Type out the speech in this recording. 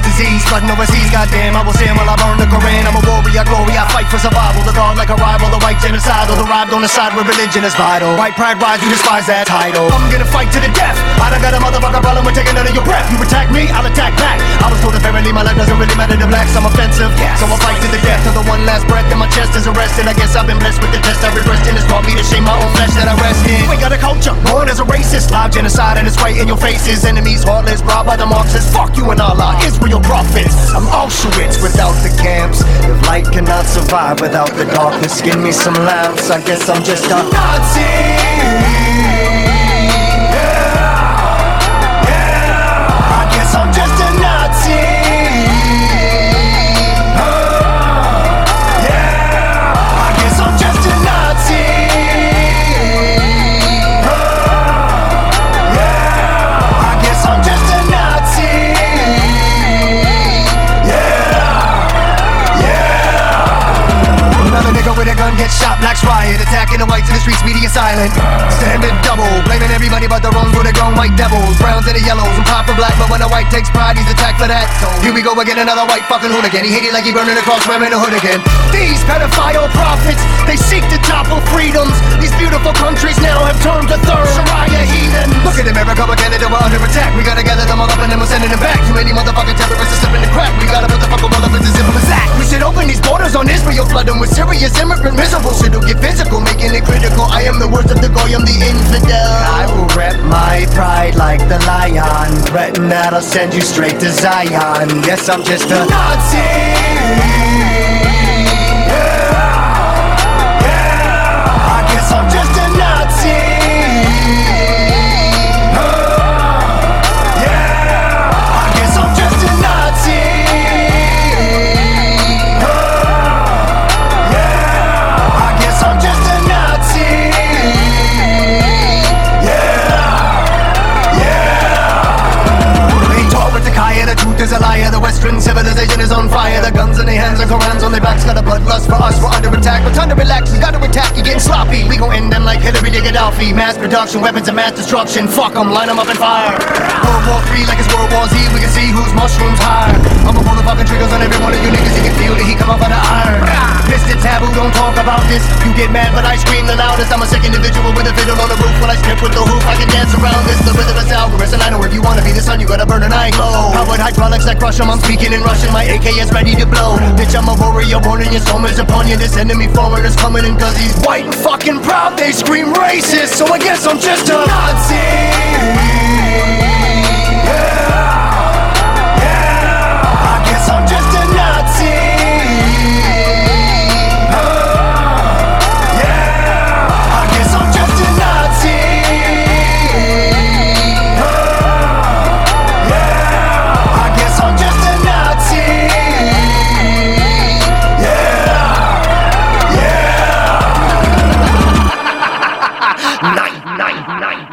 disease, flooding overseas. Goddamn, I will say while I burn the Koran. I'm a warrior, glory, I fight for survival. The guard like a rival, the white genocidal. Arrived on the side where religion is vital. White pride rise, you despise that title. I'm gonna fight to the death. I done got a motherfucker problem with taking none of your breath. You attack me, I'll attack back. I was told apparently my life doesn't really matter to blacks. I'm offensive, so I'll fight to the death. Till the one last breath in my chest is arrested. I guess I've been blessed with the test I regressed in. It's taught me to shame my own flesh that I rest in. We got a culture, born as a racist. Live genocide and it's right in your faces. Enemies heartless, brought by the Marxists. Fuck you and Allah, Israel prophets. I'm Auschwitz without the camps. If light cannot survive without the darkness, give me some lamps. I guess I'm just a Nazi. Get shot, blacks riot, attacking the whites in the streets, media silent. Standing double, blaming everybody but the wrongs where they grown white devils. Browns and the yellows, and pop for black, but when a white takes pride, he's attacked for that. So here we go again, another white fucking hooligan. He hate it like he burning across, wearing a hood again. These pedophile prophets, they seek to topple freedoms. These beautiful countries now have turned to third Sharia heathens. Look at America, but Canada, we're under attack. We gotta gather them all up and then we're sending them back. Too many motherfucking terrorists are slipping the crack. We gotta put the fuck all up in the simple as that. We should open these borders on Israel, flood them with serious immigrant miserable shit will get physical, making it critical. I am the worst of the goy, I'm the infidel. I will rep my pride like the lion, threaten that I'll send you straight to Zion. Yes, I'm just a Nazi. Is a liar, the Western civilization is on fire. The guns in their hands and Korans on their backs. Got a bloodlust for us, we're under attack. But time to relax, we gotta attack, you're getting sloppy. We gon' end them like Hillary to Gaddafi. Mass production, weapons of mass destruction. Fuck them, line them up and fire. World War III like it's World War Z. We can see whose mushrooms higher. I'ma pull the fucking triggers on every one of you niggas. You can feel the heat come up out of iron. Mr. Taboo, don't talk about this. You get mad but I scream the loudest. I'm a sick individual with a fiddle on the roof. When I step with the hoop, I can dance around this. The rhythm is algorithm, and I know if you wanna be the sun, you gotta burn an eye glow. Powered hydraulics that crush them, I'm speaking in Russian, my AK is ready to blow. Bitch, I'm a warrior, born in your soul is upon you. This enemy foreigner's coming in cause he's white and fucking proud. They scream racist, so I guess I'm just a Nazi. Night.